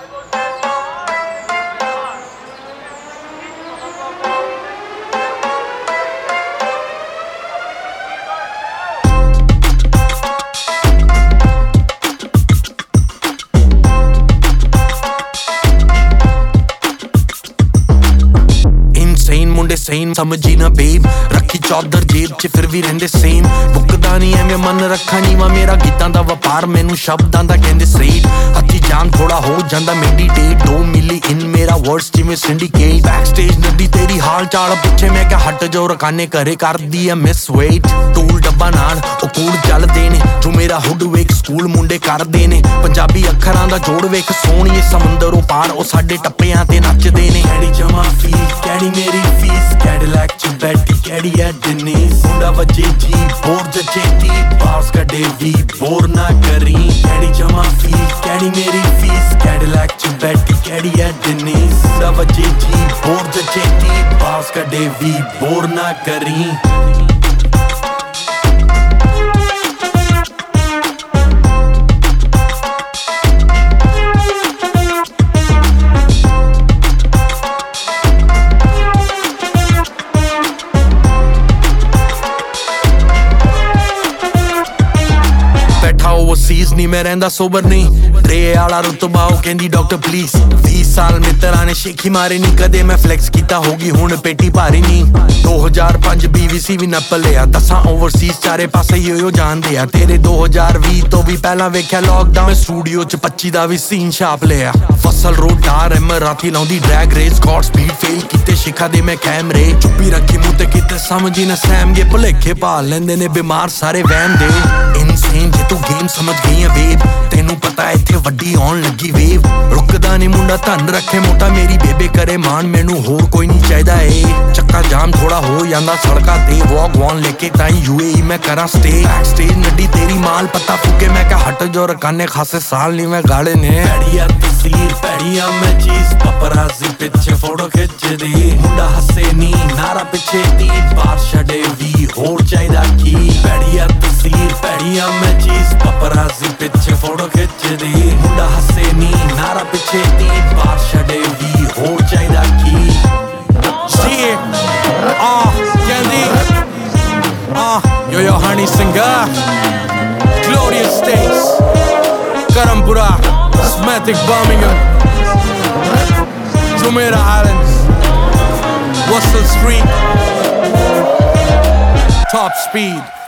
ਮੁੰਡੇ ਸੇਨ ਸਮਝੀ ਨਾ ਬੇਬ ਰੱਖੀ ਚੌਧਰ ਜੇਬ 'ਚ ਫਿਰ ਵੀ ਰਹਿੰਦੇ ਸੇਮ ਬੁੱਕਦਾ ਨਹੀਂ ਐਵੇਂ ਮਨ ਰੱਖਾ ਨੀਵਾ ਮੇਰਾ ਗੀਤਾਂ ਦਾ ਵਪਾਰ ਮੈਨੂੰ ਸ਼ਬਦਾਂ ਦਾ ਕਹਿੰਦੇ ਸੇਡ ਹੱਥੀ ਜਾਨ ਥੋੜਾ ਹੋ ਜਾਂਦਾ ਮੈਡੀਟੇਟ 2 ਮਿਲੀ ਇਨ ਮੇਰਾ ਵਰਡਸ ਜਿਵੇਂ ਸਿੰਡੀਕੇਟ ਬੈਕ ਸਟੇਜ ਨੱਡੀ ਤੇਰੀ ਹਾਲ ਚਾਲ ਪਿੱਛੇ ਮੈਂ ਕਿਹਾ ਹਟ ਜੋ ਰਕਾਨੇ ਘਰੇ ਕਰਦੀ ਆ ਮਿਸ ਵੇਟ ਟੂਲ ਡੱਬਾ ਨਾਲ ਉਹ ਕੂੜ ਚੱਲਦੇ ਨੇ ਜੋ ਮੇਰਾ ਹੁੱਡ ਵੇਖ ਸਕੂਲ ਮੁੰਡੇ ਕਰਦੇ ਨੇ ਪੰਜਾਬੀ ਅੱਖਰਾਂ ਦਾ ਜੋੜ ਵੇਖ ਸੋਹਣੀਏ ਸਮੁੰਦਰੋਂ ਪਾਰ ਉਹ ਸਾਡੇ ਟੱਪਿਆਂ ਤੇ ਨੱਚਦੇ ਨੇ ਕੈੜੀ ਜਮਾ ਫੀਸ ਕੈੜੀ ਮੇਰੀ ਫੀਸ ਕੈਡਿਲੈਕ 'ਚ ਬੈਠ ਕੇ ਕੈੜੀ ਐ ਡਿਨੀਸ ਮੁੰਡਾ ਵਜੇ ਜੀ ਬੋਰ ਜਚੇਤੀ ਬਾਰਸ ਕੱਢੇ ਵੀ ਬੋਰ ਨਾ ਕਰੀ ਕੈੜੀ ਜਮਾ ਫੀਸ ਕੈੜੀ ਮੇਰੀ ਫੀਸ ਕੈਡਿਲੈਕ 'ਚ ਬੈਠ ਕੇ ਕੈੜੀ ਐ ਡਿਨੀਸ ਮੁੰਡਾ ਵਜੇ ਜੀ ਬੋਰ ਜਚੇਤੀ ਬਾਰਸ ਕੱਢੇ ਵੀ ਬੋਰ ਨਾ ਕਰੀ ਸੀਜ਼ ਨਹੀਂ ਮੈਂ ਰਹਿੰਦਾ ਸੋਬਰ ਨਹੀਂ ਟਰੇ ਵਾਲਾ ਰੁਤਬਾ ਉਹ ਕਹਿੰਦੀ ਡਾਕਟਰ ਪਲੀਜ਼ 20 ਸਾਲ ਮਿੱਤਰਾਂ ਨੇ ਸ਼ੇਖੀ ਮਾਰੀ ਨਹੀਂ ਕਦੇ ਮੈਂ ਫਲੈਕਸ ਕੀਤਾ ਹੋਗੀ ਹੁਣ ਪੇਟੀ ਭਾਰੀ ਨਹੀਂ 2005 BVC ਵੀ ਨੱਪ ਲਿਆ 10 ਓਵਰਸੀਜ਼ ਚਾਰੇ ਪਾਸੇ ਯੋ ਜਾਣਦੇ ਆ ਤੇਰੇ 2020 ਤੋਂ ਵੀ ਪਹਿਲਾਂ ਵੇਖਿਆ ਲੋਕਡਾਊਨ ਸਟੂਡੀਓ 'ਚ 25 ਦਾ ਵੀ ਸੀਨ ਛਾਪ ਲਿਆ ਫਸਲ ਰੋਡ ਡਾਰ ਰਾਤੀ ਲਾਉਂਦੀ drag race godspeed fail ਕੀਤੇ ਸ਼ਿਖਾ ਦੇ ਮੈਂ ਕੈਮਰੇ ਚੁੱਪੀ ਰੱਖੀ ਮੂੰਹ ਤੇ ਕਿਤੇ ਸਮਝੀ ਨਾ ਸੈਮਗੇ ਭੁਲੇਖੇ ਭਾਲ ਲੈਂਦੇ ਨੇ ਬਿਮਾਰ ਸਾਰੇ ਵਹਿਮ ਦੇ ਇਨਸੇਨ ਜੇ ਤੂੰ ਗੇਮ ਸਮਝ ਗਈ ਆ ਵੇਬ ਤੈਨੂੰ ਪਤਾ ਇੱਥੇ ਵੱਡੀ ਆਉਣ ਲੱਗੀ ਵੇਵ ਰੁਕਦਾ ਨਹੀਂ ਮੁੰਡਾ ਧੰਨ ਰੱਖੇ ਮੋਟਾ ਮੇਰੀ ਬੇਬੇ ਕਰੇ ਮਾਨ ਮੈਨੂੰ ਹੋਰ ਕੋਈ ਨਹੀਂ ਚਾਹੀਦਾ ਏ ਚੱਕਾ ਜਾਮ ਥੋੜਾ ਹੋ ਜਾਂਦਾ ਸੜਕਾਂ ਤੇ ਵਾਕ ਵਾਨ ਲੈ ਕੇ ਤਾਂ UAE ਮੈਂ ਕਰਾਂ ਸਟੇ ਬੈਕ ਸਟੇਜ ਨੱਡੀ ਤੇਰੀ ਮਾਲ ਪਤਾ ਫੁੱਕੇ ਮੈਂ ਕਿਹਾ ਹਟ ਜੋ ਰਕਾਨੇ ਖਾਸੇ ਸਾਲ ਨਹੀਂ ਮੈਂ ਗਾਲੇ ਨੇ ਭੈੜੀਆ ਤਸਵੀਰ ਭੈੜੀਆ ਮੈਂ ਚੀਜ਼ ਪਪਰਾਜ਼ੀ ਪਿੱਛੇ ਫੋਟੋ ਖਿੱਚਦੀ ਮੁੰਡਾ ਹੱਸੇ ਨੀ ਨਾਰਾ ਪਿੱਛੇ ਦੀ ਬਾਰ ਛੱਡੇ ਵੀ ਹੋਰ ਚਾਹੀਦਾ ਕੀ ਭੈੜੀਆ ਤਸਵੀਰ ਭੈੜੀਆ ਮੈਂ ਚੀਜ਼ ਪਪਰਾਜ਼ੀ ਪਿੱਛੇ ਫੋਟੋ ਖਿੱਚਦੀ ਮੁੰਡਾ ਹੱਸੇ ਨੀ ਨਾਰਾ ਪਿੱਛੇ ਦੀ ਬਾਰ ਛੱਡੇ ਵੀ ਹੋਰ ਚਾਹੀਦਾ ਕੀ Yo honey singer Glorious States Karambura Smatic Birmingham Jumeirah Islands Russell Street Top Speed